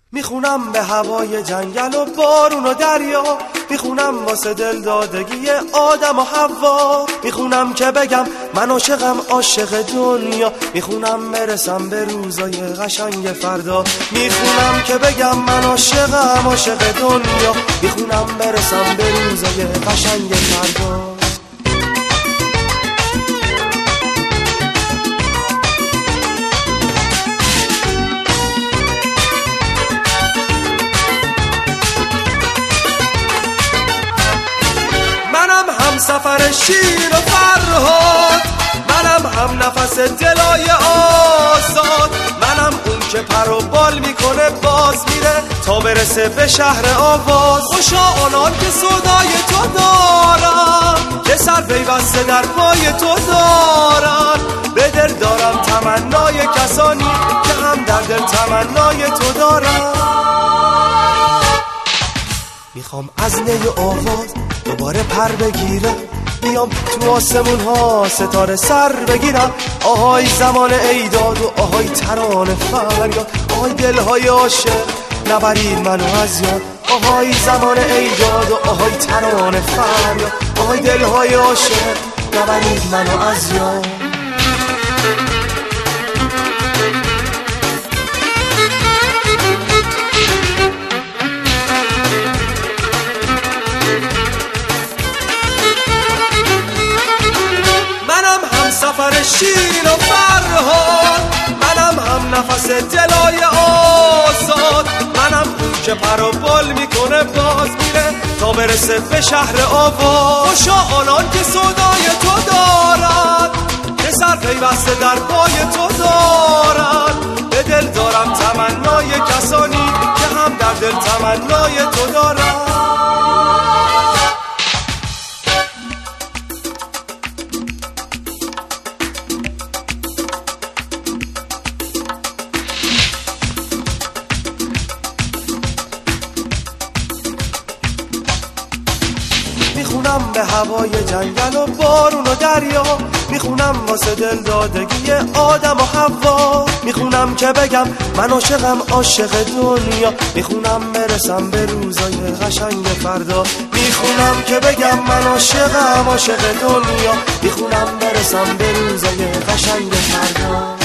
میخونم به هوای جنگل و بارون و دریا، میخونم واسه دل دادگی آدم و حوا، میخونم که بگم من عاشقم عاشق دنیا، میخونم برسم به روزای قشنگ فردا، میخونم که بگم من عاشقم عاشق دنیا، میخونم برسم به روزای قشنگ فردا. سفر شیر و فرهاد، منم هم نفس دلای آزاد، منم اون که پر و بال میکنه باز میره تا برسه به شهر آواز. خوشا آنان که صدای تو دارن، که سر پیوسته در پای تو دارن، به دل دارم تمنای کسانی که هم در دل تمنای تو دارن. میخوام از نی آواز دوباره پر بگیرم، بیام تو آسمون ها ستاره سر بگیرم. آهای زمان ایداد و آهای ترانه فریاد، آهای دلهای عاشق نبرید منو از یاد. آهای زمان ایداد و آهای ترانه فریاد، آهای دلهای عاشق نبرید منو از یاد. سفر شیرین و فرهاد، منم هم نفس دلای آزاد، منم اون که پر و بال میکنه باز میره تا برسه به شهر آواز. خوشا آنان که صدای تو دارن، که سر پیوسته در پای تو دارن، به دل دارم تمنای کسانی که هم در دل تمنای تو دارن. میخونم به هوای جنگل و بارون و دریا، میخونم واسه دل دادگی آدم و حوا، میخونم که بگم من عاشقم عاشق دنیا، میخونم برسم به روزای قشنگ فردا، میخونم که بگم من عاشقم عاشق دنیا، میخونم برسم به روزای قشنگ فردا.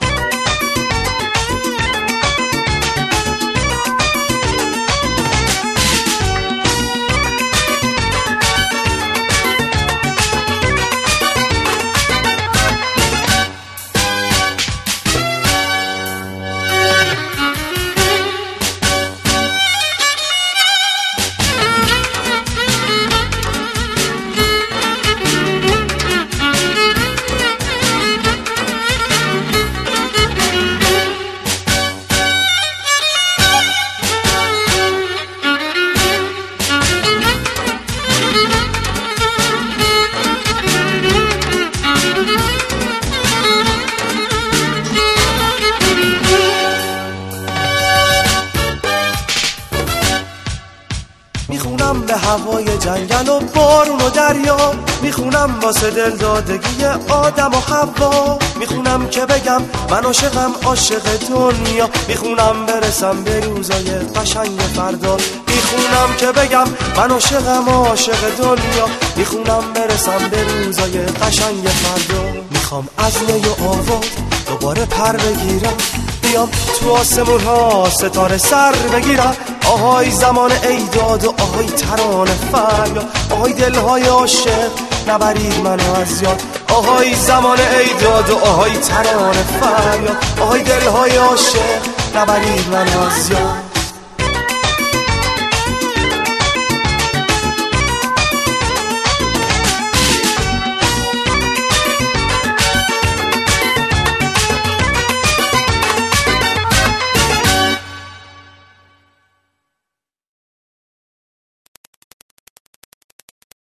میخونم به هوای جنگل و بارون و دریا، میخونم واسه دل دادگی آدم و حوا، میخونم که بگم من عاشقم عاشق دنیا، میخونم برسم به روزای قشنگ فردا، میخونم که بگم من عاشقم عاشق دنیا، میخونم برسم به روزای قشنگ فردا. میخوام از نی و آواز دوباره پر بگیرم، بیام تو آسمون ها ستاره سر بگیرم. آهای زمان ایداد و آهای ترانه فریاد، آهای دلهای عاشق نبرید منو از یاد. آهای زمان ایداد و آهای ترانه فریاد، آهای دلهای عاشق نبرید منو از یاد.